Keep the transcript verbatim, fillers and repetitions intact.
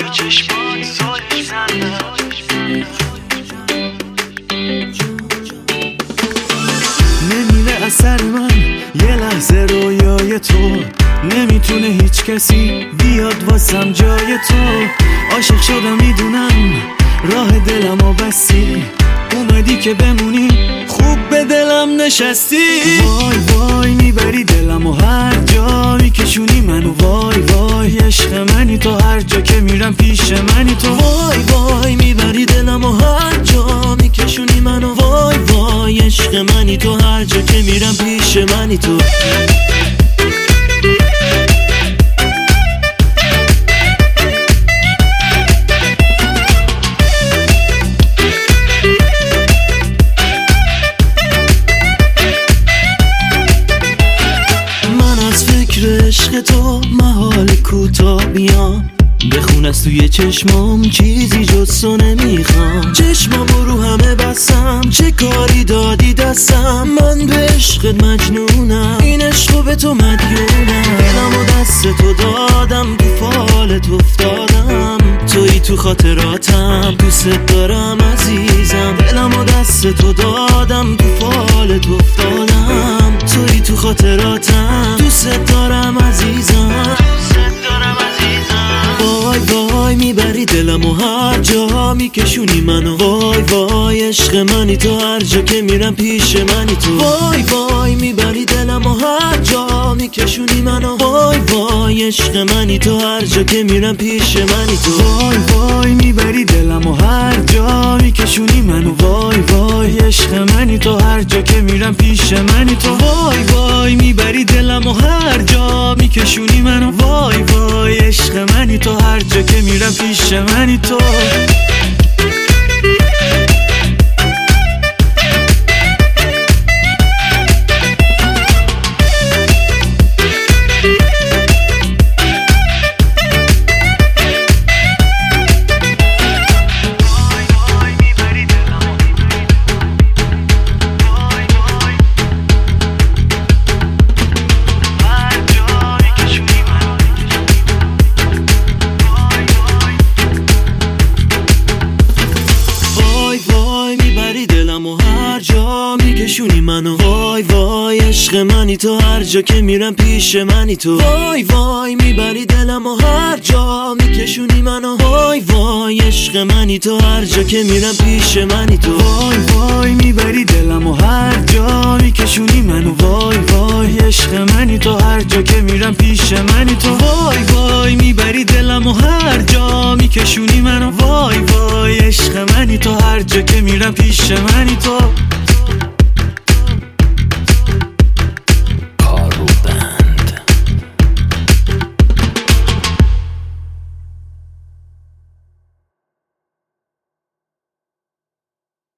چشمات سوال زنم. نمیره اثر من یه لحظه رویای تو، نمیتونه هیچ کسی بیاد واسم جای تو. عاشق شدم میدونم راه دلمو بستی، اومدی که بمونی خوب به دلم نشستی. وای وای میبری دلمو هر جا میکشونی منو، وای وای عشق منی تو، هر جا که میرم پیش منی تو. وای وای میبری دلمو هر جا میکشونی منو، وای وای عشق منی تو، هر جا که میرم پیش منی تو. عشق تو محال کوتاه بیام، بخون از توی چشمام چیزی جز تو نمیخوام. چشمامو رو همه بستم، چه کاری دادی دستم، من به عشقت مجنونم، این عشقو به تو مدیونم. دلمو دست تو دادم، تو فالت افتادم، تویی تو خاطراتم، دوست دارم عزیزم. دلمو دست تو دادم، تو فالت افتادم، تویی تو خاطراتم، دوست دارم عزیزم. وای وای میبری دلمو هر جا میکشونی منو، وای وای عشق منی تو، هر جا که میرم پیش منی تو. وای وای میبری دلمو هر جا میکشونی منو، وای وای عشق منی تو، هر جا که میرم پیش منی تو. وای وای میبری دلمو هر جا میکشونی منو، وای وای عشق منی تو، هر جا که میرم پیش منی تو. وای وای میبری دلمو هر جا میکشونی منو، وای وای عشق منی تو، هر جا که میرم پیش منی تو. هر جا میکشونی منو، وای وای عشق منی تو، هر جا که میرم پیش منی تو. وای وای میبری دلمو هر جا میکشونی منو، وای وای عشق منی تو، هر جا که میرم پیش منی تو. وای وای میبری دلمو هر جا میکشونی منو، وای وای عشق منی تو، هر جا که میرم پیش منی تو. وای وای میبری دلمو هر جا میکشونی منو، وای وای عشق منی تو، هر جا که میرم پیش منی تو.